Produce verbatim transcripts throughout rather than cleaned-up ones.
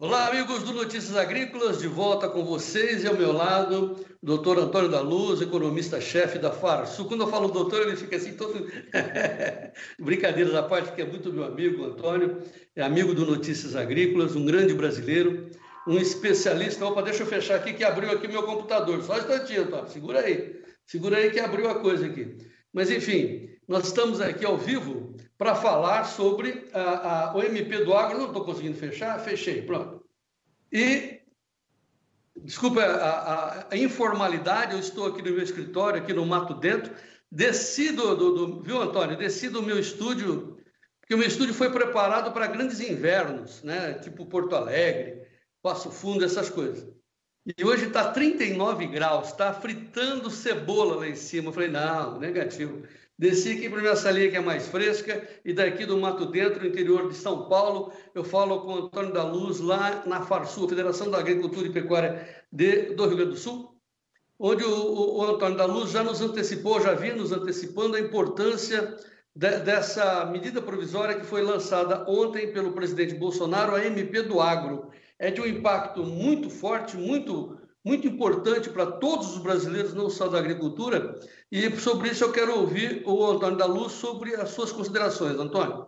Olá, amigos do Notícias Agrícolas, de volta com vocês e ao meu lado, o doutor Antônio da Luz, economista-chefe da Farsul. Quando eu falo doutor, ele fica assim todo... Brincadeiras à parte, que é muito meu amigo, Antônio, é amigo do Notícias Agrícolas, um grande brasileiro, um especialista. Opa, deixa eu fechar aqui, que abriu aqui o meu computador. Só um instantinho, Antônio, segura aí. Segura aí que abriu a coisa aqui. Mas, enfim, nós estamos aqui ao vivo para falar sobre a, a, o M P do Agro. Não estou conseguindo fechar? Fechei, pronto. E, desculpa a, a, a informalidade, eu estou aqui no meu escritório, aqui no Mato Dentro, desci do, do, do, viu, Antônio? Desci do meu estúdio, porque o meu estúdio foi preparado para grandes invernos, né? Tipo Porto Alegre, Passo Fundo, essas coisas. E hoje está trinta e nove graus, está fritando cebola lá em cima. Eu falei, não, negativo. Desci aqui para a minha salinha, que é mais fresca, e daqui do Mato Dentro, interior de São Paulo, eu falo com o Antônio da Luz, lá na Farsul, Federação da Agricultura e Pecuária de, do Rio Grande do Sul, onde o, o, o Antônio da Luz já nos antecipou, já vinha nos antecipando a importância de, dessa medida provisória que foi lançada ontem pelo presidente Bolsonaro, a M P do Agro. É de um impacto muito forte, muito, muito importante para todos os brasileiros, não só da agricultura, e sobre isso eu quero ouvir o Antônio da Luz sobre as suas considerações. Antônio.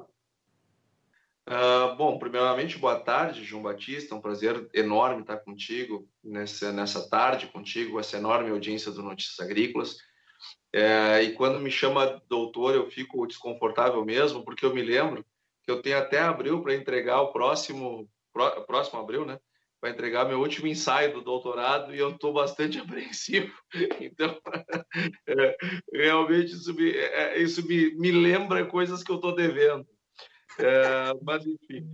Uh, bom, primeiramente, boa tarde, João Batista, é um prazer enorme estar contigo nessa, nessa tarde, contigo, essa enorme audiência do Notícias Agrícolas. É, e quando me chama doutor, eu fico desconfortável mesmo, porque eu me lembro que eu tenho até abril para entregar o próximo, pró, próximo abril, né? Para entregar meu último ensaio do doutorado e eu estou bastante apreensivo. Então, é, realmente, isso, me, é, isso me, me lembra coisas que eu estou devendo. É, mas, enfim,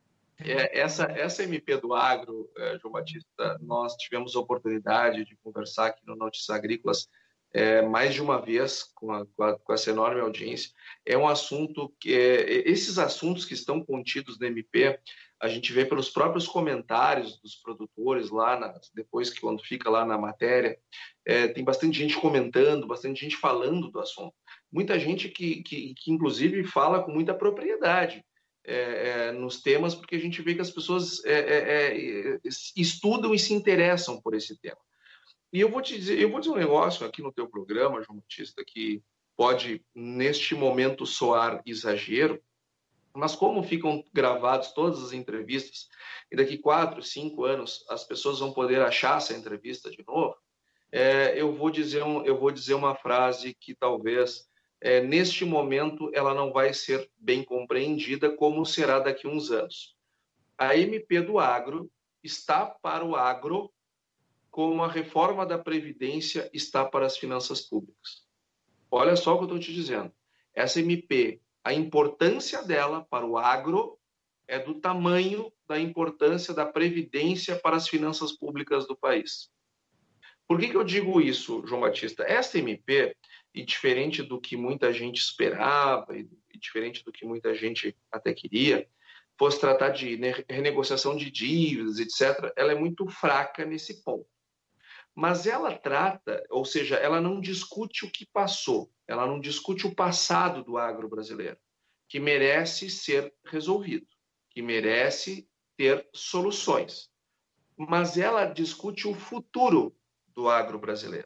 é, essa, essa M P do Agro, é, João Batista, nós tivemos a oportunidade de conversar aqui no Notícias Agrícolas é, mais de uma vez com, a, com, a, com essa enorme audiência. É um assunto que, é, esses assuntos que estão contidos na M P, a gente vê pelos próprios comentários dos produtores lá, na, depois que quando fica lá na matéria, é, tem bastante gente comentando, bastante gente falando do assunto. Muita gente que, que, que inclusive, fala com muita propriedade é, é, nos temas, porque a gente vê que as pessoas é, é, é, estudam e se interessam por esse tema. E eu vou te dizer, eu vou dizer um negócio aqui no teu programa, João Batista, que pode, neste momento, soar exagero, mas como ficam gravados todas as entrevistas, e daqui quatro, cinco anos as pessoas vão poder achar essa entrevista de novo, é, eu, vou dizer um, eu vou dizer uma frase que talvez, é, neste momento, ela não vai ser bem compreendida como será daqui a uns anos. A M P do Agro está para o agro como a reforma da Previdência está para as finanças públicas. Olha só o que eu estou te dizendo. Essa M P, a importância dela para o agro é do tamanho da importância da Previdência para as finanças públicas do país. Por que que eu digo isso, João Batista? Essa M P, e diferente do que muita gente esperava, e diferente do que muita gente até queria, fosse tratar de renegociação de dívidas, etcétera, ela é muito fraca nesse ponto. Mas ela trata, ou seja, ela não discute o que passou, ela não discute o passado do agro brasileiro, que merece ser resolvido, que merece ter soluções. Mas ela discute o futuro do agro brasileiro.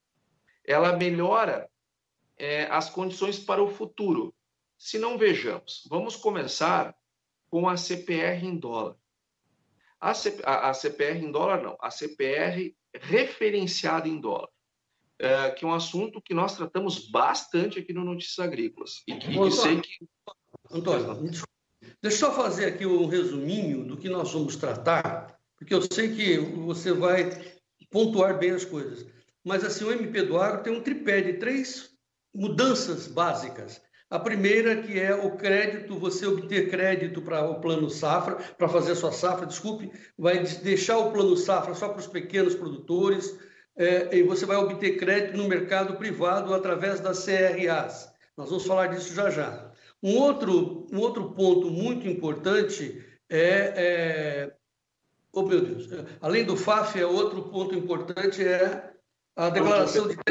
Ela melhora é, as condições para o futuro. Se não, vejamos, vamos começar com a C P R em dólar. A, C, a, a C P R em dólar não, a C P R referenciada em dólar, é, que é um assunto que nós tratamos bastante aqui no Notícias Agrícolas. E que, Ô, e sei que... Antônio, deixa eu só fazer aqui um resuminho do que nós vamos tratar, porque eu sei que você vai pontuar bem as coisas. Mas assim, o M P do Agro tem um tripé de três mudanças básicas. A primeira, que é o crédito, você obter crédito para o plano safra, para fazer a sua safra, desculpe, vai deixar o plano safra só para os pequenos produtores, é, e você vai obter crédito no mercado privado através das C R As. Nós vamos falar disso já já. Um outro, um outro ponto muito importante é, é... Oh, meu Deus, além do F A F, é outro ponto importante é a declaração de...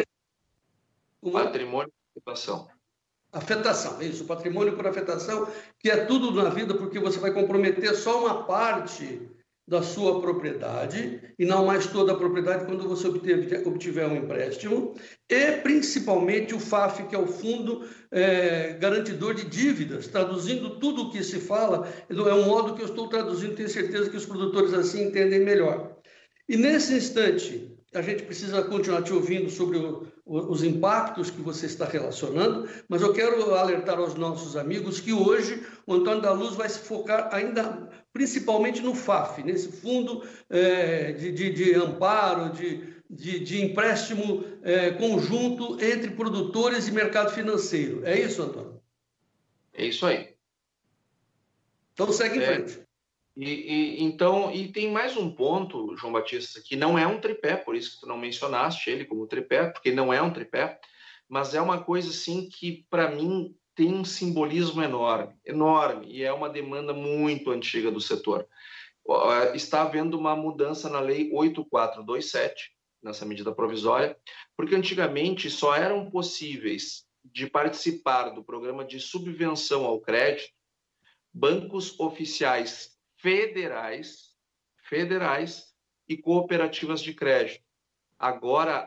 Patrimônio de afetação. Afetação, isso, patrimônio por afetação, que é tudo na vida, porque você vai comprometer só uma parte da sua propriedade, e não mais toda a propriedade quando você obtiver, obtiver um empréstimo, e principalmente o F A F, que é o Fundo é, Garantidor de Dívidas, traduzindo tudo o que se fala, é um modo que eu estou traduzindo, tenho certeza que os produtores assim entendem melhor. E nesse instante, a gente precisa continuar te ouvindo sobre o, o, os impactos que você está relacionando, mas eu quero alertar aos nossos amigos que hoje o Antônio da Luz vai se focar ainda principalmente no F A F, nesse fundo é, de, de, de amparo, de, de, de empréstimo é, conjunto entre produtores e mercado financeiro. É isso, Antônio? É isso aí. Então segue em é... frente. E, e, então, e tem mais um ponto, João Batista, que não é um tripé, por isso que tu não mencionaste ele como tripé, porque não é um tripé, mas é uma coisa assim que, para mim, tem um simbolismo enorme, enorme, e é uma demanda muito antiga do setor. Está havendo uma mudança na Lei oito mil quatrocentos e vinte e sete, nessa medida provisória, porque antigamente só eram possíveis de participar do programa de subvenção ao crédito bancos oficiais federais, federais e cooperativas de crédito. Agora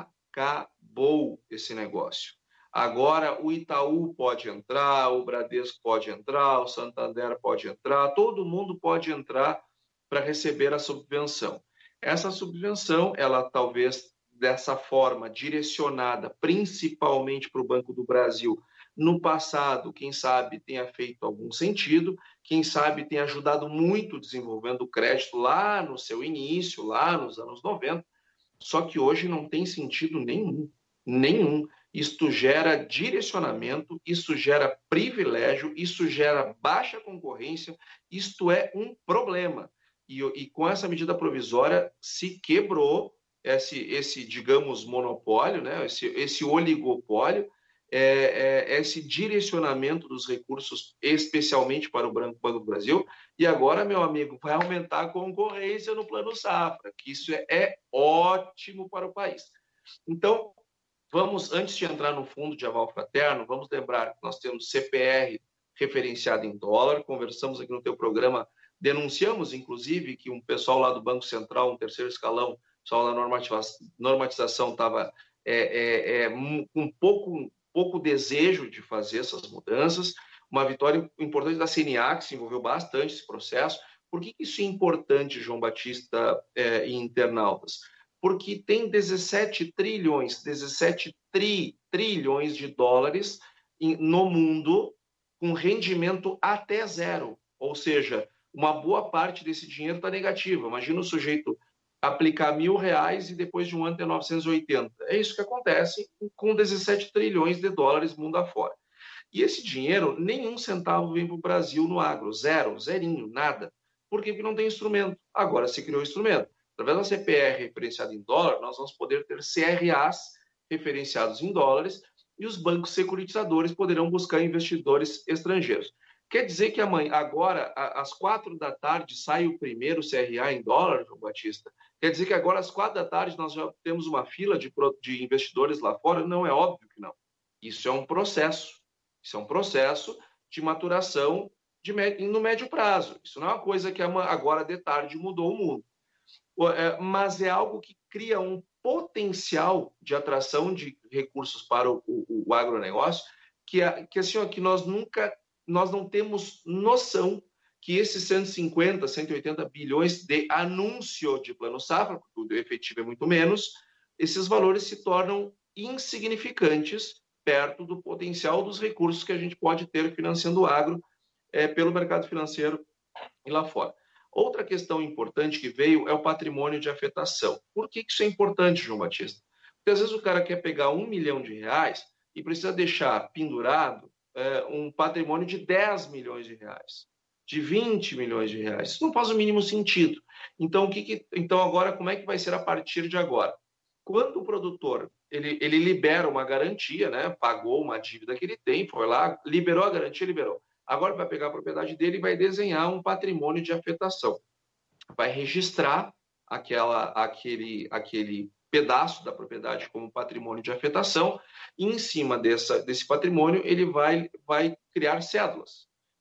acabou esse negócio. Agora o Itaú pode entrar, o Bradesco pode entrar, o Santander pode entrar, todo mundo pode entrar para receber a subvenção. Essa subvenção, ela talvez dessa forma direcionada principalmente para o Banco do Brasil, no passado, quem sabe tenha feito algum sentido, quem sabe tenha ajudado muito desenvolvendo o crédito lá no seu início, lá nos anos noventa, só que hoje não tem sentido nenhum, nenhum. Isto gera direcionamento, isso gera privilégio, isso gera baixa concorrência, isto é um problema. E, e com essa medida provisória se quebrou esse, esse digamos, monopólio, né? esse, esse oligopólio, É, é, esse direcionamento dos recursos, especialmente para o Banco do Brasil, e agora, meu amigo, vai aumentar a concorrência no Plano Safra, que isso é, é ótimo para o país. Então, vamos, antes de entrar no fundo de aval fraterno, vamos lembrar que nós temos C P R referenciado em dólar, conversamos aqui no teu programa, denunciamos, inclusive, que um pessoal lá do Banco Central, um terceiro escalão, pessoal da normatização estava é, é, é, um pouco... pouco desejo de fazer essas mudanças, uma vitória importante da C N A, que se envolveu bastante nesse processo. Por que isso é importante, João Batista é, e internautas? Porque tem dezessete trilhões, dezessete tri, trilhões de dólares em, no mundo com rendimento até zero, ou seja, uma boa parte desse dinheiro está negativa. Imagina o sujeito aplicar mil reais e depois de um ano ter novecentos e oitenta. É isso que acontece com dezessete trilhões de dólares mundo afora. E esse dinheiro, nenhum centavo vem para o Brasil no agro, zero, zerinho, nada. Por quê? Porque não tem instrumento. Agora se criou o instrumento. Através da C P R referenciada em dólar, nós vamos poder ter C R As referenciados em dólares e os bancos securitizadores poderão buscar investidores estrangeiros. Quer dizer que amanhã, agora, às quatro da tarde, sai o primeiro C R A em dólar, João Batista? Quer dizer que agora, às quatro da tarde, nós já temos uma fila de, de investidores lá fora? Não, é óbvio que não. Isso é um processo. Isso é um processo de maturação de, no médio prazo. Isso não é uma coisa que agora, de tarde, mudou o mundo. Mas é algo que cria um potencial de atração de recursos para o, o, o agronegócio que, que, assim, que nós nunca... nós não temos noção que esses cento e cinquenta, cento e oitenta bilhões de anúncio de Plano Safra, porque o efetivo é muito menos, esses valores se tornam insignificantes perto do potencial dos recursos que a gente pode ter financiando o agro é, pelo mercado financeiro e lá fora. Outra questão importante que veio é o patrimônio de afetação. Por que isso é importante, João Batista? Porque às vezes o cara quer pegar um milhão de reais e precisa deixar pendurado é, um patrimônio de dez milhões de reais, de vinte milhões de reais. Isso não faz o mínimo sentido. Então, o que que, então agora, como é que vai ser a partir de agora? Quando o produtor ele, ele libera uma garantia, né, pagou uma dívida que ele tem, foi lá, liberou a garantia, liberou. Agora vai pegar a propriedade dele e vai desenhar um patrimônio de afetação. Vai registrar aquela, aquele, aquele pedaço da propriedade como patrimônio de afetação, e em cima dessa, desse patrimônio ele vai, vai criar cédulas.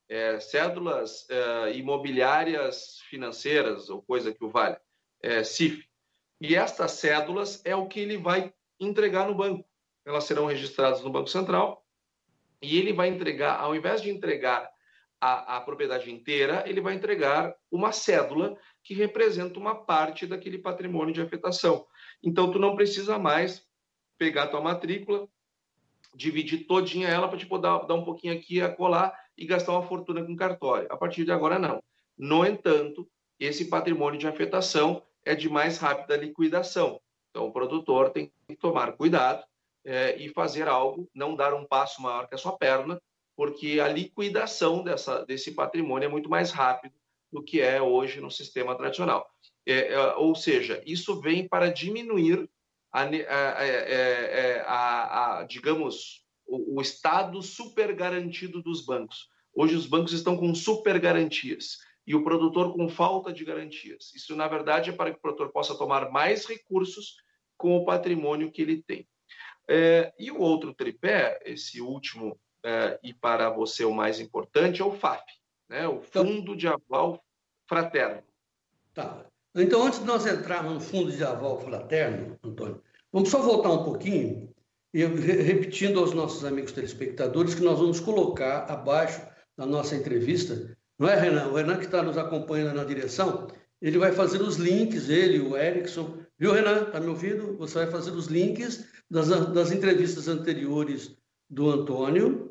é, cédulas é, imobiliárias financeiras, ou coisa que o valha, é, C I F. E estas cédulas é o que ele vai entregar no banco. Elas serão registradas no Banco Central e ele vai entregar, ao invés de entregar a, a propriedade inteira, ele vai entregar uma cédula que representa uma parte daquele patrimônio de afetação. Então, tu não precisa mais pegar a tua matrícula, dividir todinha ela para te poder dar, dar um pouquinho aqui, a colar e gastar uma fortuna com cartório. A partir de agora, não. No entanto, esse patrimônio de afetação é de mais rápida liquidação. Então, o produtor tem que tomar cuidado é, e fazer algo, não dar um passo maior que a sua perna, porque a liquidação dessa, desse patrimônio é muito mais rápido do que é hoje no sistema tradicional. É, é, ou seja, isso vem para diminuir a, a, a, a, a, digamos, o, o estado super garantido dos bancos. Hoje os bancos estão com super garantias e o produtor com falta de garantias. Isso, na verdade, é para que o produtor possa tomar mais recursos com o patrimônio que ele tem. É, e o outro tripé, esse último, é, e para você o mais importante, é o F A F, né? O Fundo de Aval Fraterno. Tá. Então, antes de nós entrarmos no Fundo de Aval Fraterno, Antônio, vamos só voltar um pouquinho, e repetindo aos nossos amigos telespectadores que nós vamos colocar abaixo da nossa entrevista, não é, Renan? O Renan que está nos acompanhando na direção, ele vai fazer os links, ele, o Erickson, viu, Renan? Está me ouvindo? Você vai fazer os links das, das entrevistas anteriores do Antônio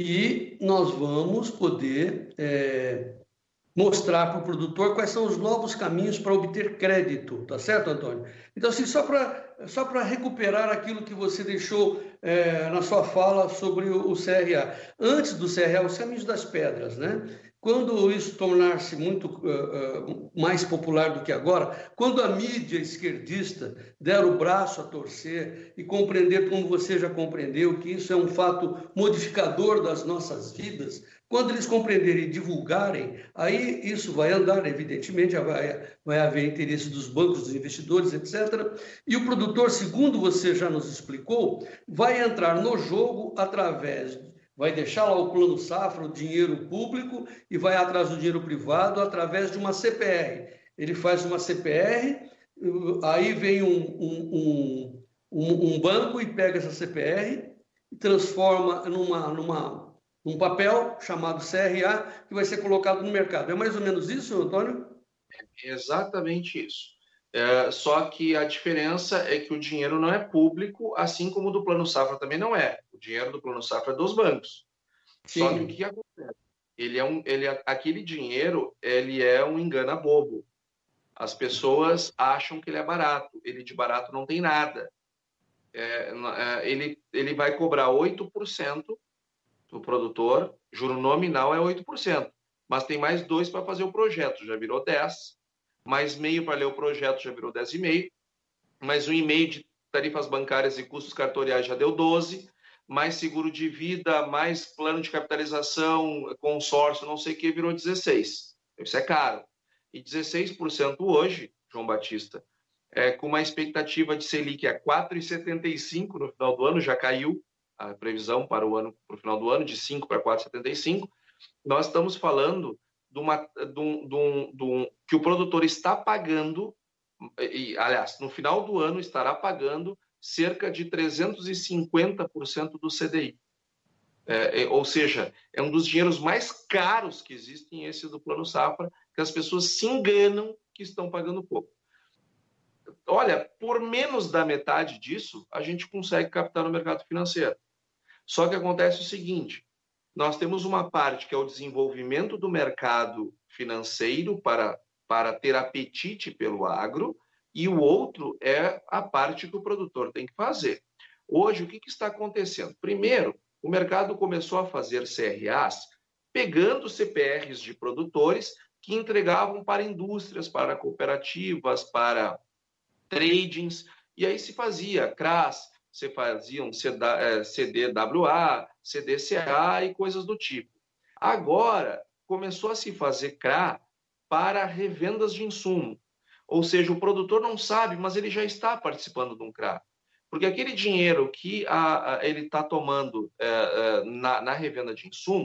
e nós vamos poder é, mostrar para o produtor quais são os novos caminhos para obter crédito, tá certo, Antônio? Então, assim, só para só para recuperar aquilo que você deixou é, na sua fala sobre o, o C R A. Antes do C R A, os caminhos das pedras, né? Quando isso tornar-se muito uh, uh, mais popular do que agora, quando a mídia esquerdista der o braço a torcer e compreender, como você já compreendeu, que isso é um fato modificador das nossas vidas, quando eles compreenderem e divulgarem, aí isso vai andar, evidentemente, vai, vai haver interesse dos bancos, dos investidores, etcétera. E o produtor, segundo você já nos explicou, vai entrar no jogo através, vai deixar lá o plano safra, o dinheiro público, e vai atrás do dinheiro privado através de uma C P R. Ele faz uma C P R, aí vem um, um, um, um banco e pega essa C P R e transforma numa... numa um papel chamado C R A que vai ser colocado no mercado. É mais ou menos isso, Antônio? É exatamente isso. É, só que a diferença é que o dinheiro não é público, assim como o do Plano Safra também não é. O dinheiro do Plano Safra é dos bancos. Sim. Só que o que acontece? Ele é um, ele é, aquele dinheiro ele é um engana bobo. As pessoas acham que ele é barato. Ele de barato não tem nada. É, é, ele, ele vai cobrar oito por cento do produtor, juro nominal é oito por cento, mas tem mais dois para fazer o projeto, já virou dez, mais meio para ler o projeto, já virou dez vírgula cinco, mais um e meio de tarifas bancárias e custos cartoriais já deu doze, mais seguro de vida, mais plano de capitalização, consórcio, não sei o que, virou dezesseis. Isso é caro. E dezesseis por cento hoje, João Batista, é, com uma expectativa de Selic a quatro vírgula setenta e cinco no final do ano, já caiu a previsão para o ano, para o final do ano, de cinco para quatro vírgula setenta e cinco, nós estamos falando de uma, de um, de um, de um, que o produtor está pagando, e, aliás, no final do ano estará pagando cerca de trezentos e cinquenta por cento do C D I. É, é, ou seja, é um dos dinheiros mais caros que existem, esse do Plano Safra, que as pessoas se enganam que estão pagando pouco. Olha, por menos da metade disso, a gente consegue captar no mercado financeiro. Só que acontece o seguinte, nós temos uma parte que é o desenvolvimento do mercado financeiro para, para ter apetite pelo agro, e o outro é a parte que o produtor tem que fazer. Hoje, o que, que está acontecendo? Primeiro, o mercado começou a fazer C R As pegando C P Rs de produtores que entregavam para indústrias, para cooperativas, para tradings, e aí se fazia C R A S, você fazia um C D W A, C D C A e coisas do tipo. Agora, começou a se fazer C R A para revendas de insumo. Ou seja, o produtor não sabe, mas ele já está participando de um C R A. Porque aquele dinheiro que a, a, ele está tomando é, é, na, na revenda de insumos,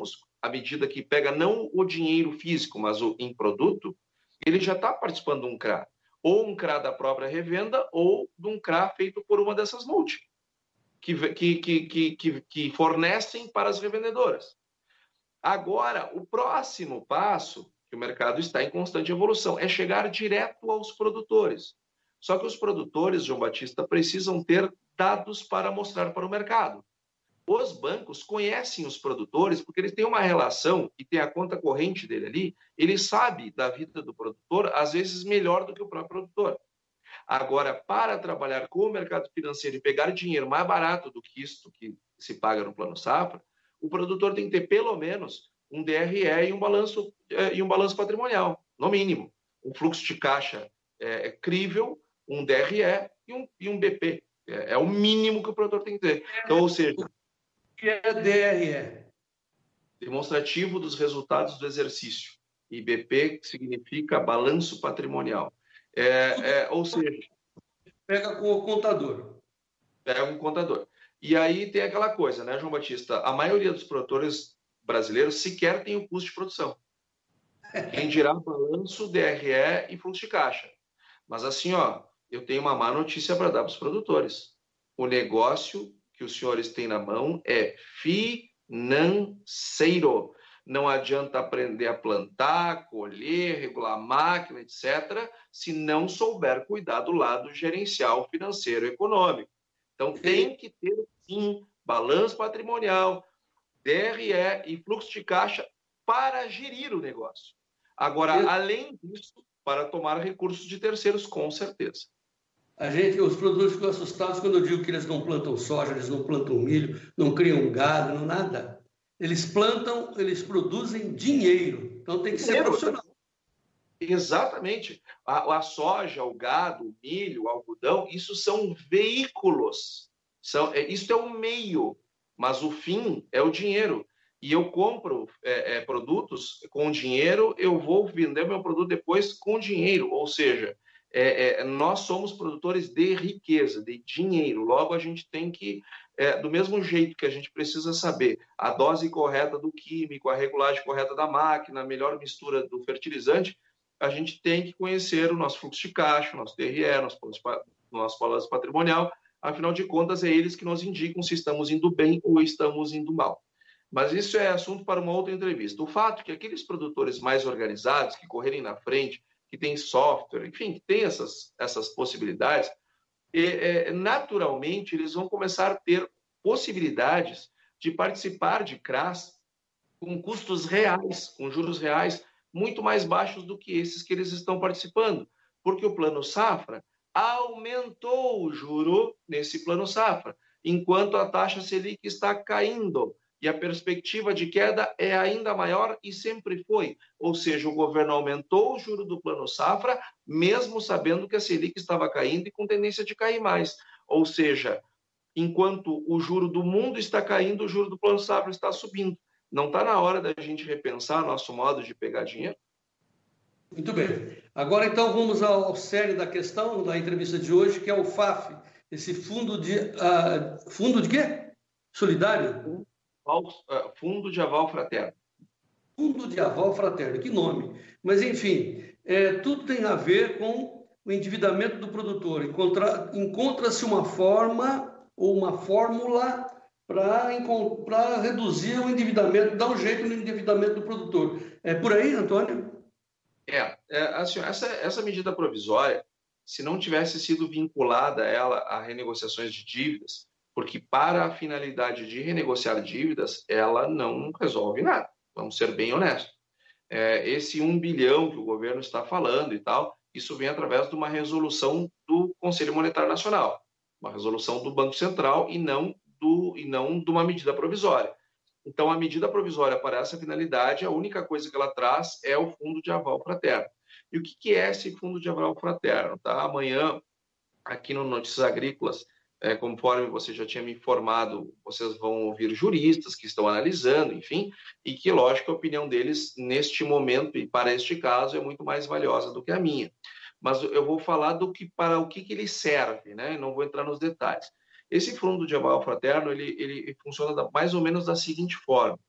à medida que pega não o dinheiro físico, mas o em produto, ele já está participando de um C R A. Ou um C R A da própria revenda, ou de um C R A feito por uma dessas multi, que, que, que, que, que fornecem para as revendedoras. Agora, o próximo passo, que o mercado está em constante evolução, é chegar direto aos produtores. Só que os produtores, João Batista, precisam ter dados para mostrar para o mercado. Os bancos conhecem os produtores porque eles têm uma relação e tem a conta corrente dele ali, ele sabe da vida do produtor, às vezes melhor do que o próprio produtor. Agora, para trabalhar com o mercado financeiro e pegar dinheiro mais barato do que isto que se paga no Plano Safra, o produtor tem que ter pelo menos um D R E e um balanço, e um balanço patrimonial, no mínimo. Um fluxo de caixa é, é crível, um D R E e um, e um B P. É, é o mínimo que o produtor tem que ter. Então, ou seja... O que é D R E? Demonstrativo dos resultados do exercício. E B P significa balanço patrimonial. É, é, ou seja... Pega com o contador. Pega um contador. E aí tem aquela coisa, né, João Batista? A maioria dos produtores brasileiros sequer tem o custo de produção. Quem dirá balanço, D R E e fluxo de caixa. Mas assim, ó, eu tenho uma má notícia para dar para os produtores. O negócio que os senhores têm na mão é financeiro. Não adianta aprender a plantar, colher, regular a máquina, etcétera, se não souber cuidar do lado gerencial, financeiro e econômico. Então, tem que ter, sim, balanço patrimonial, D R E e fluxo de caixa para gerir o negócio. Agora, eu... além disso, para tomar recursos de terceiros, com certeza. A gente, os produtores ficam assustados quando eu digo que eles não plantam soja, eles não plantam milho, não criam gado, não nada. Eles plantam, eles produzem dinheiro. Então, tem que ser profissional. Exatamente. A, a soja, o gado, o milho, o algodão, isso são veículos. São, é, isso é o meio, mas o fim é o dinheiro. E eu compro é, é, produtos com dinheiro, eu vou vender meu produto depois com dinheiro. Ou seja, é, é, nós somos produtores de riqueza, de dinheiro. Logo, a gente tem que, é, do mesmo jeito que a gente precisa saber a dose correta do químico, a regulagem correta da máquina, a melhor mistura do fertilizante, a gente tem que conhecer o nosso fluxo de caixa, o nosso D R E, o nosso, nosso balanço patrimonial. Afinal de contas, é eles que nos indicam se estamos indo bem ou estamos indo mal. Mas isso é assunto para uma outra entrevista. O fato é que aqueles produtores mais organizados, que correrem na frente, que têm software, enfim, que têm essas, essas possibilidades, é, é, naturalmente eles vão começar a ter possibilidades de participar de C R As com custos reais, com juros reais, muito mais baixos do que esses que eles estão participando, porque o Plano Safra aumentou o juro nesse Plano Safra, enquanto a taxa Selic está caindo, e a perspectiva de queda é ainda maior e sempre foi. Ou seja, o governo aumentou o juro do Plano Safra, mesmo sabendo que a Selic estava caindo e com tendência de cair mais. Ou seja, enquanto o juro do mundo está caindo, o juro do Plano Safra está subindo. Não está na hora da gente repensar nosso modo de pegar dinheiro? Muito bem. Agora, então, vamos ao, ao sério da questão da entrevista de hoje, que é o F A F, esse fundo de... Uh, fundo de quê? Solidário? Fundo de Aval Fraterno. Fundo de Aval Fraterno, que nome. Mas, enfim, é, tudo tem a ver com o endividamento do produtor. Encontra, encontra-se uma forma ou uma fórmula para reduzir o endividamento, dar um jeito no endividamento do produtor. É por aí, Antônio? É, é assim, essa, essa medida provisória, se não tivesse sido vinculada ela a renegociações de dívidas, porque para a finalidade de renegociar dívidas, ela não resolve nada, vamos ser bem honestos. É, esse um bilhão que o governo está falando e tal, isso vem através de uma resolução do Conselho Monetário Nacional, uma resolução do Banco Central e não, do, e não de uma medida provisória. Então, a medida provisória para essa finalidade, a única coisa que ela traz é o Fundo de Aval Fraterno. E o que, que é esse Fundo de Aval Fraterno? Tá? Amanhã, aqui no Notícias Agrícolas, É, conforme você já tinha me informado, vocês vão ouvir juristas que estão analisando, enfim, e que, lógico, a opinião deles, neste momento e para este caso, é muito mais valiosa do que a minha. Mas eu vou falar do que, para o que, que ele serve, né? Não vou entrar nos detalhes. Esse fundo de aval fraterno, ele, ele funciona da, mais ou menos da seguinte forma.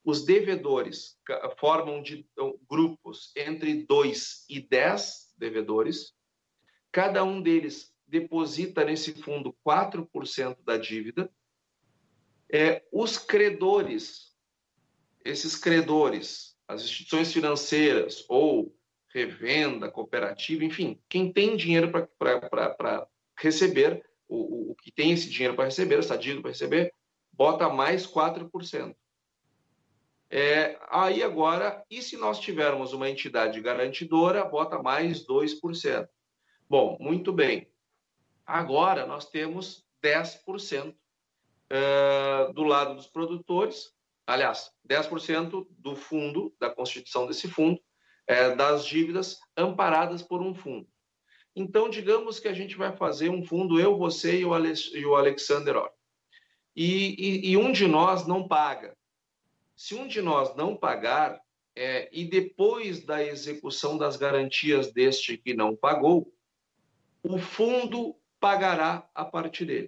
os devedores formam de, grupos entre dois e dez devedores, cada um deles deposita nesse fundo quatro por cento da dívida. É, os credores, esses credores, as instituições financeiras ou revenda, cooperativa, enfim, quem tem dinheiro para receber, o, o que tem esse dinheiro para receber, essa dívida para receber, bota mais quatro por cento. É, aí agora, e se nós tivermos uma entidade garantidora, bota mais dois por cento. Bom, muito bem. Agora nós temos dez por cento uh, do lado dos produtores, aliás, dez por cento do fundo, da constituição desse fundo, uh, das dívidas amparadas por um fundo. Então, digamos que a gente vai fazer um fundo, eu, você e o, Alex, e o Alexander Or. E, e, e um de nós não paga. Se um de nós não pagar, é, e depois da execução das garantias deste que não pagou, o fundo pagará a parte dele.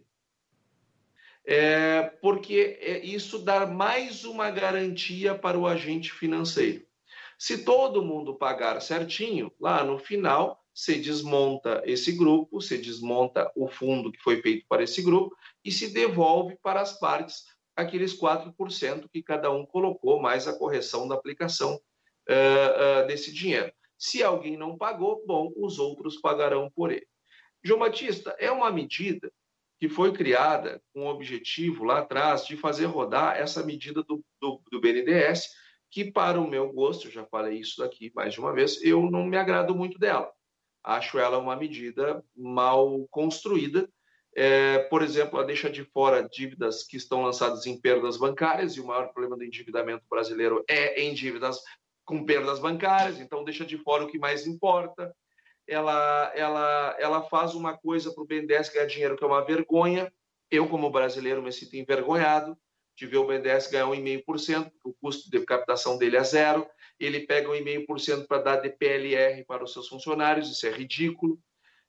É, porque isso dá mais uma garantia para o agente financeiro. Se todo mundo pagar certinho, lá no final, se desmonta esse grupo, se desmonta o fundo que foi feito para esse grupo e se devolve para as partes aqueles quatro por cento que cada um colocou, mais a correção da aplicação uh, uh, desse dinheiro. Se alguém não pagou, bom, os outros pagarão por ele. João Batista, é uma medida que foi criada com o objetivo lá atrás de fazer rodar essa medida do, do, do B N D E S, que para o meu gosto, eu já falei isso daqui mais de uma vez, eu não me agrado muito dela. Acho ela uma medida mal construída. É, por exemplo, ela deixa de fora dívidas que estão lançadas em perdas bancárias, e o maior problema do endividamento brasileiro é em dívidas com perdas bancárias, então deixa de fora o que mais importa. Ela, ela, ela faz uma coisa para o B N D E S ganhar dinheiro que é uma vergonha. Eu, como brasileiro, me sinto envergonhado de ver o B N D E S ganhar um vírgula cinco por cento, porque o custo de captação dele é zero. Ele pega um vírgula cinco por cento para dar D P L R para os seus funcionários, isso é ridículo.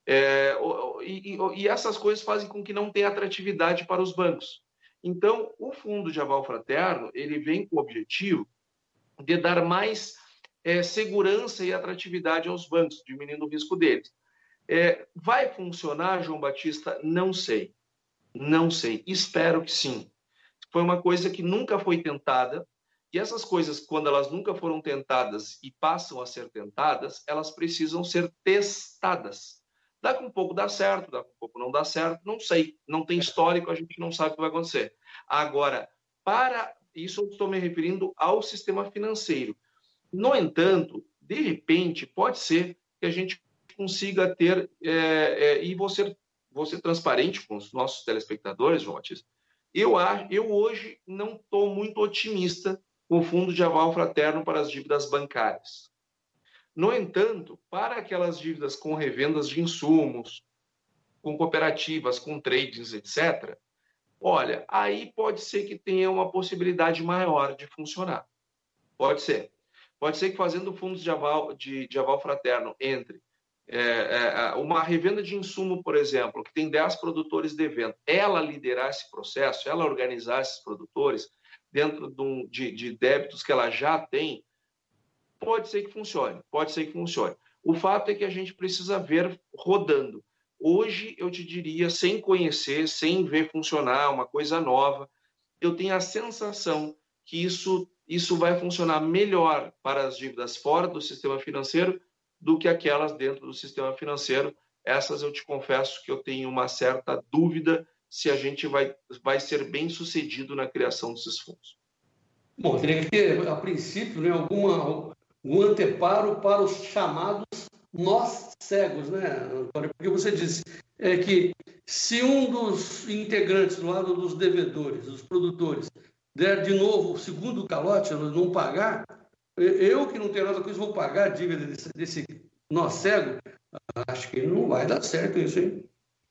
É, e, e essas coisas fazem com que não tenha atratividade para os bancos. Então, o Fundo de Aval Fraterno, ele vem com o objetivo de dar mais é, segurança e atratividade aos bancos, diminuindo o risco deles. É, vai funcionar, João Batista? Não sei. Não sei. Espero que sim. Foi uma coisa que nunca foi tentada, e essas coisas, quando elas nunca foram tentadas e passam a ser tentadas, elas precisam ser testadas. Dá com um pouco dá certo, dá com um pouco não dá certo, não sei. Não tem histórico, a gente não sabe o que vai acontecer. Agora, para isso eu estou me referindo ao sistema financeiro. No entanto, de repente, pode ser que a gente consiga ter, é, é, e vou ser, vou ser transparente com os nossos telespectadores, João Batista, eu, eu hoje não estou muito otimista com o Fundo de Aval Fraterno para as dívidas bancárias. No entanto, para aquelas dívidas com revendas de insumos, com cooperativas, com tradings, etcétera, olha, aí pode ser que tenha uma possibilidade maior de funcionar. Pode ser. Pode ser que fazendo fundos de aval, de, de aval fraterno entre é, é, uma revenda de insumo, por exemplo, que tem dez produtores devendo, ela liderar esse processo, ela organizar esses produtores dentro de, um, de, de débitos que ela já tem, pode ser que funcione, pode ser que funcione. O fato é que a gente precisa ver rodando. Hoje, eu te diria, sem conhecer, sem ver funcionar, uma coisa nova, eu tenho a sensação que isso, isso vai funcionar melhor para as dívidas fora do sistema financeiro do que aquelas dentro do sistema financeiro. Essas eu te confesso que eu tenho uma certa dúvida se a gente vai, vai ser bem sucedido na criação desses fundos. Bom, teria que ter, a princípio, né, alguma, algum anteparo para os chamados nós cegos, né, Antônio? Porque você disse é, que se um dos integrantes do lado dos devedores, dos produtores, der de novo o segundo calote, não pagar, eu que não tenho nada com isso, vou pagar a dívida desse, desse nó cego, acho que não vai dar certo isso, hein?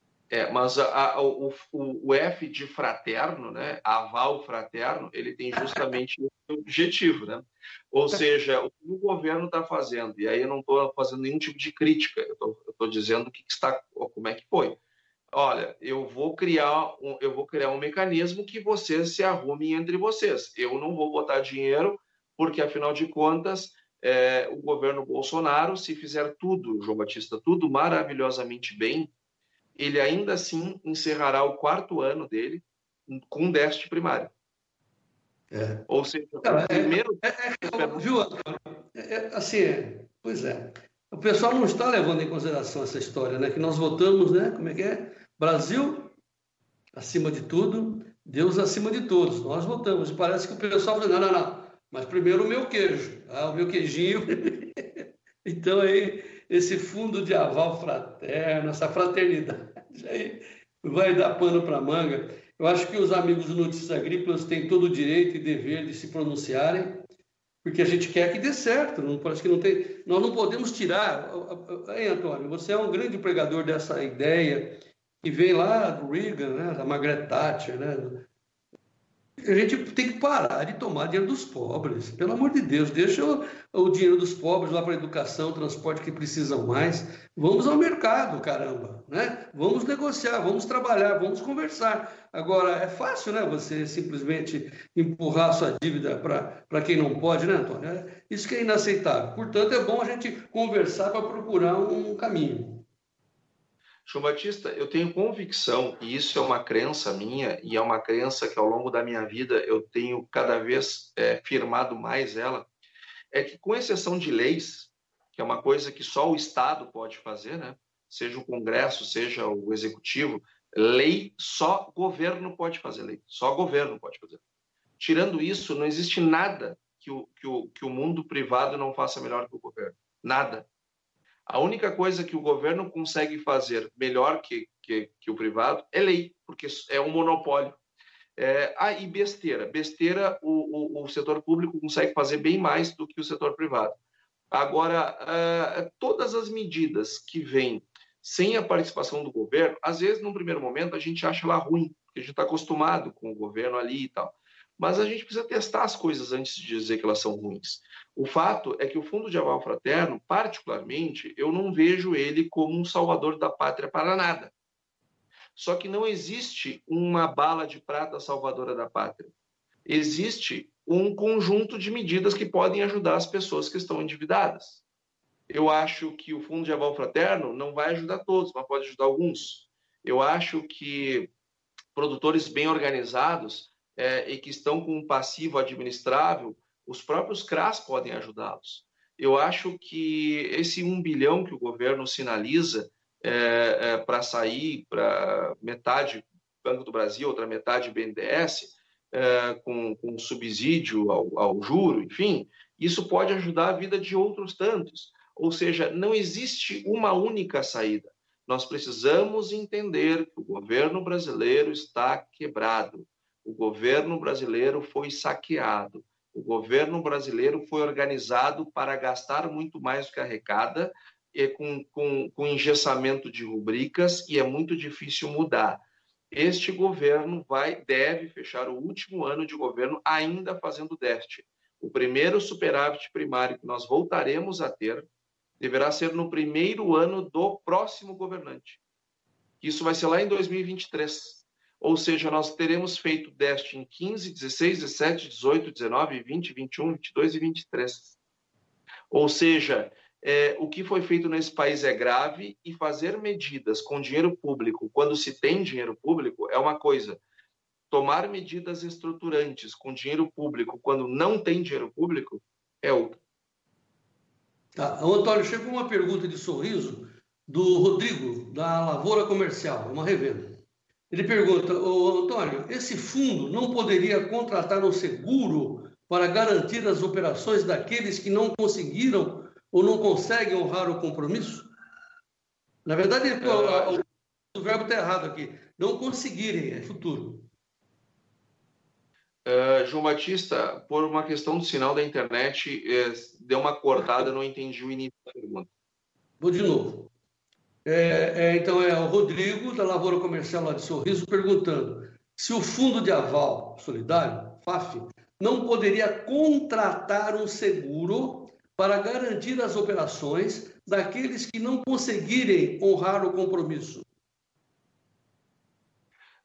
É, mas a, a, o, o F de fraterno, né, aval fraterno, ele tem justamente o objetivo, né? Ou seja, o que o governo está fazendo, e aí eu não estou fazendo nenhum tipo de crítica, eu estou dizendo o que está, como é que foi. olha, eu vou criar um, eu vou criar um mecanismo que vocês se arrumem entre vocês. Eu não vou botar dinheiro, porque, afinal de contas, é, o governo Bolsonaro, se fizer tudo, João Batista, tudo maravilhosamente bem, ele ainda assim encerrará o quarto ano dele com déficit primário. É. Ou seja, Cara, o primeiro... é, é, é, viu, Antônio? É, é, assim, é, pois é. O pessoal não está levando em consideração essa história, né? Que nós votamos, né? Como é que é? Brasil acima de tudo, Deus acima de todos. Nós votamos. E parece que o pessoal fala, não, não, não. Mas primeiro o meu queijo. Ah, o meu queijinho. Então aí, esse fundo de aval fraterno, essa fraternidade aí vai dar pano para manga. Eu acho que os amigos do Notícias Agrícolas têm todo o direito e dever de se pronunciarem, porque a gente quer que dê certo. Não, parece que não tem, nós não podemos tirar. Hein, Antônio, você é um grande pregador dessa ideia que vem lá do Reagan, né, da Margaret Thatcher, né? A gente tem que parar de tomar dinheiro dos pobres. Pelo amor de Deus, deixa o, o dinheiro dos pobres lá para educação, transporte que precisam mais. Vamos ao mercado, caramba, né? Vamos negociar, vamos trabalhar, vamos conversar. Agora, é fácil, né? Você simplesmente empurrar a sua dívida para quem não pode, né, Antônio? É, isso que é inaceitável. Portanto, é bom a gente conversar para procurar um caminho. João Batista, eu tenho convicção, e isso é uma crença minha, e é uma crença que ao longo da minha vida eu tenho cada vez é, firmado mais ela, é que, com exceção de leis, que é uma coisa que só o Estado pode fazer, né? Seja o Congresso, seja o Executivo, lei, só governo pode fazer lei, só governo pode fazer. Tirando isso, não existe nada que o, que o, que o mundo privado não faça melhor que o governo. Nada. A única coisa que o governo consegue fazer melhor que, que, que o privado é lei, porque é um monopólio. É, ah, e besteira. Besteira o, o, o setor público consegue fazer bem mais do que o setor privado. Agora, uh, todas as medidas que vêm sem a participação do governo, às vezes, num primeiro momento, a gente acha ela ruim, porque a gente está acostumado com o governo ali e tal. Mas a gente precisa testar as coisas antes de dizer que elas são ruins. O fato é que o Fundo de Aval Fraterno, particularmente, eu não vejo ele como um salvador da pátria para nada. Só que não existe uma bala de prata salvadora da pátria. Existe um conjunto de medidas que podem ajudar as pessoas que estão endividadas. Eu acho que o Fundo de Aval Fraterno não vai ajudar todos, mas pode ajudar alguns. Eu acho que produtores bem organizados é, e que estão com um passivo administrável, os próprios C R A S podem ajudá-los. Eu acho que esse um bilhão que o governo sinaliza é, é, para sair para metade Banco do Brasil, outra metade B N D E S, é, com, com subsídio ao, ao juro, enfim, isso pode ajudar a vida de outros tantos. Ou seja, não existe uma única saída. Nós precisamos entender que o governo brasileiro está quebrado. O governo brasileiro foi saqueado. O governo brasileiro foi organizado para gastar muito mais do que arrecada, e com, com, com engessamento de rubricas, e é muito difícil mudar. Este governo vai, deve fechar o último ano de governo ainda fazendo déficit. O primeiro superávit primário que nós voltaremos a ter deverá ser no primeiro ano do próximo governante. Isso vai ser lá em dois mil e vinte e três. Ou seja, nós teremos feito déficit em quinze, dezesseis, dezessete, dezoito, dezenove, vinte, vinte e um, vinte e dois e vinte e três. Ou seja, é, o que foi feito nesse país é grave, e fazer medidas com dinheiro público, quando se tem dinheiro público, é uma coisa. Tomar medidas estruturantes com dinheiro público, quando não tem dinheiro público, é outra. Tá. Antônio, chegou uma pergunta de Sorriso do Rodrigo, da Lavoura Comercial, uma revenda. Ele pergunta, ô, Antônio, esse fundo não poderia contratar um seguro para garantir as operações daqueles que não conseguiram ou não conseguem honrar o compromisso? Na verdade, ele, o, o verbo está errado aqui. Não conseguirem, é futuro. Uh, João Batista, por uma questão do sinal da internet, eh, deu uma cortada, não entendi o início da pergunta. Vou de novo. É, é, então, é o Rodrigo, da Lavoura Comercial lá de Sorriso, perguntando se o Fundo de Aval Solidário, F A F, não poderia contratar um seguro para garantir as operações daqueles que não conseguirem honrar o compromisso.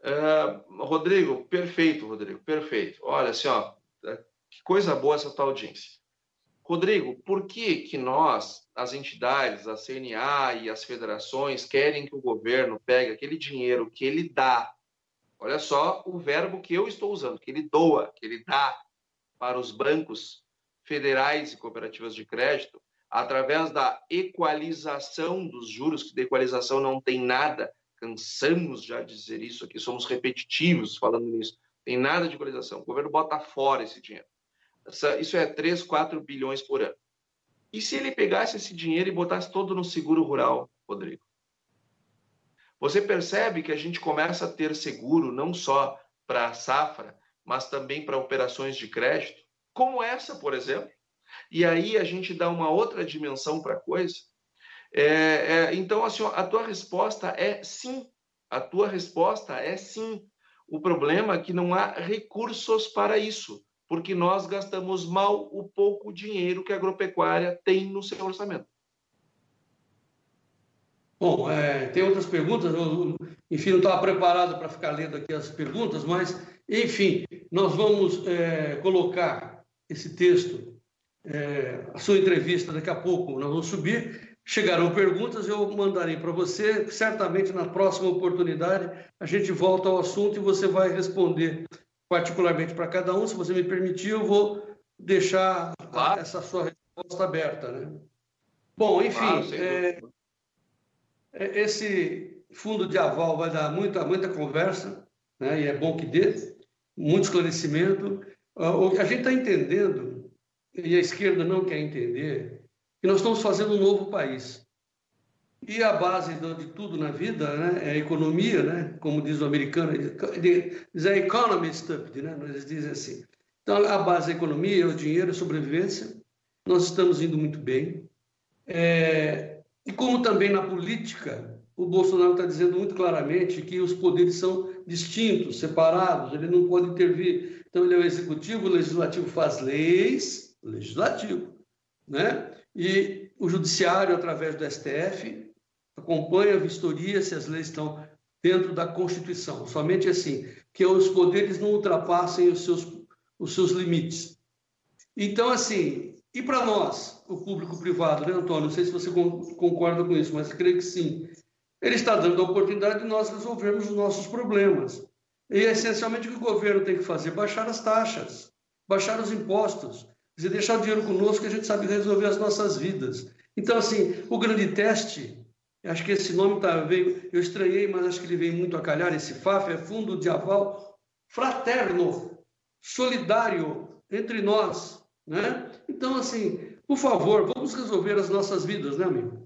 Uh, Rodrigo, perfeito, Rodrigo, perfeito. Olha, assim, ó, que coisa boa essa tua audiência. Rodrigo, por que que nós, as entidades, a C N A e as federações, querem que o governo pegue aquele dinheiro que ele dá, olha só o verbo que eu estou usando, que ele doa, que ele dá para os bancos federais e cooperativas de crédito, através da equalização dos juros, que de equalização não tem nada, cansamos já de dizer isso aqui, somos repetitivos falando nisso, tem nada de equalização, o governo bota fora esse dinheiro. Isso é três, quatro bilhões por ano. E se ele pegasse esse dinheiro e botasse todo no seguro rural, Rodrigo? Você percebe que a gente começa a ter seguro não só para a safra, mas também para operações de crédito, como essa, por exemplo. E aí a gente dá uma outra dimensão para a coisa. É, é, então, assim, a tua resposta é sim. A tua resposta é sim. O problema é que não há recursos para isso, porque nós gastamos mal o pouco dinheiro que a agropecuária tem no seu orçamento. Bom, é, tem outras perguntas, eu, enfim, não estava preparado para ficar lendo aqui as perguntas, mas, enfim, nós vamos é, colocar esse texto, é, a sua entrevista daqui a pouco, nós vamos subir, chegarão perguntas, eu mandarei para você, certamente na próxima oportunidade a gente volta ao assunto e você vai responder particularmente para cada um. Se você me permitir, eu vou deixar claro. essa sua resposta aberta, né? Bom, enfim, claro, é, esse fundo de aval vai dar muita, muita conversa, né? E é bom que dê, muito esclarecimento. A gente está entendendo, e a esquerda não quer entender, que nós estamos fazendo um novo país. E a base de tudo na vida, né, é a economia, né, como diz o americano, diz a economy stupid, né, eles dizem assim. Então, a base da economia é o dinheiro, a sobrevivência. Nós estamos indo muito bem. É, e como também na política, o Bolsonaro está dizendo muito claramente que os poderes são distintos, separados, ele não pode intervir. Então, ele é o executivo, o legislativo faz leis, o legislativo, né? E o judiciário, através do S T F, acompanha a vistoria se as leis estão dentro da Constituição. Somente assim, que os poderes não ultrapassem os seus, os seus limites. Então, assim, e para nós, o público-privado, né, Antônio? Não sei se você concorda com isso, mas creio que sim. Ele está dando a oportunidade de nós resolvermos os nossos problemas. E, essencialmente, o que o governo tem que fazer? Baixar as taxas, baixar os impostos, quer dizer, deixar o dinheiro conosco que a gente sabe resolver as nossas vidas. Então, assim, o grande teste, acho que esse nome tá, veio, eu estranhei, mas acho que ele veio muito a calhar, esse F A F, é Fundo de Aval Fraterno, solidário entre nós, né? Então, assim, por favor, vamos resolver as nossas vidas, né, amigo?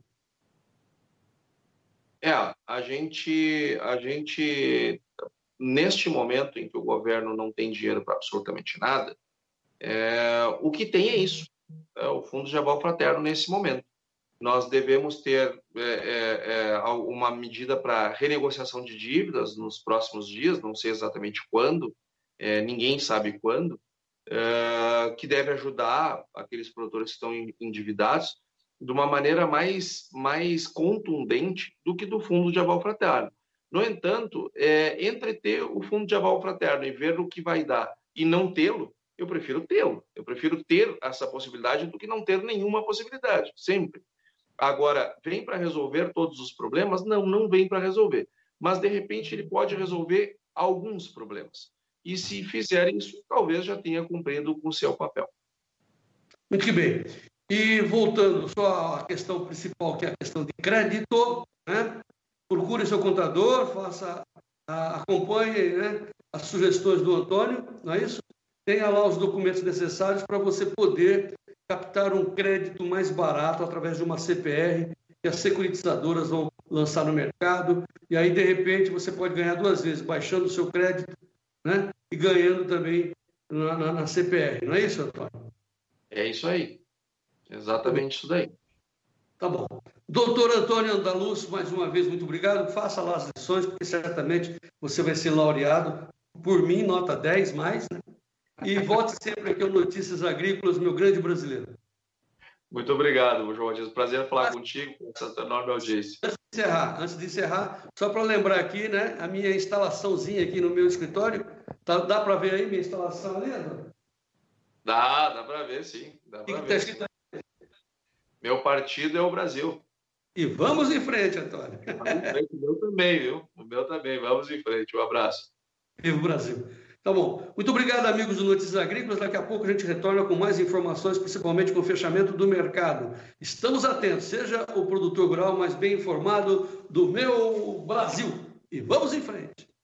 É, a gente, a gente, neste momento em que o governo não tem dinheiro para absolutamente nada, é, o que tem é isso, é o Fundo de Aval Fraterno nesse momento. Nós devemos ter é, é, é, uma medida para renegociação de dívidas nos próximos dias, não sei exatamente quando, é, ninguém sabe quando, é, que deve ajudar aqueles produtores que estão endividados de uma maneira mais, mais contundente do que do Fundo de Aval Fraterno. No entanto, é, entre ter o Fundo de Aval Fraterno e ver o que vai dar e não tê-lo, eu prefiro tê-lo. Eu prefiro ter essa possibilidade do que não ter nenhuma possibilidade, sempre. Agora, vem para resolver todos os problemas? Não, não vem para resolver. Mas, de repente, ele pode resolver alguns problemas. E se fizer isso, talvez já tenha cumprido com o seu papel. Muito que bem. E voltando só à questão principal, que é a questão de crédito, né? Procure seu contador, faça, acompanhe, né, as sugestões do Antônio, não é isso? Tenha lá os documentos necessários para você poder captar um crédito mais barato através de uma C P R que as securitizadoras vão lançar no mercado, e aí, de repente, você pode ganhar duas vezes, baixando o seu crédito, né, e ganhando também na, na, na C P R. Não é isso, Antônio? É isso aí. Exatamente isso daí. Tá bom. Doutor Antônio Andaluz, mais uma vez, muito obrigado. Faça lá as lições, porque certamente você vai ser laureado por mim, nota dez mais, né? E volte sempre aqui ao Notícias Agrícolas, meu grande brasileiro. Muito obrigado, João Batista. Prazer falar contigo, com essa enorme audiência. encerrar, antes de encerrar, só para lembrar aqui, né, a minha instalaçãozinha aqui no meu escritório, tá, dá para ver aí minha instalação ali, Antônio? Dá, dá para ver, sim. Dá para ver. Tá escrito... Meu partido é o Brasil. E vamos em frente, Antônio. O meu também, viu? O meu também. Vamos em frente. Um abraço. Viva o Brasil. Tá bom. Muito obrigado, amigos do Notícias Agrícolas. Daqui a pouco a gente retorna com mais informações, principalmente com o fechamento do mercado. Estamos atentos. Seja o produtor rural mais bem informado do meu Brasil. E vamos em frente.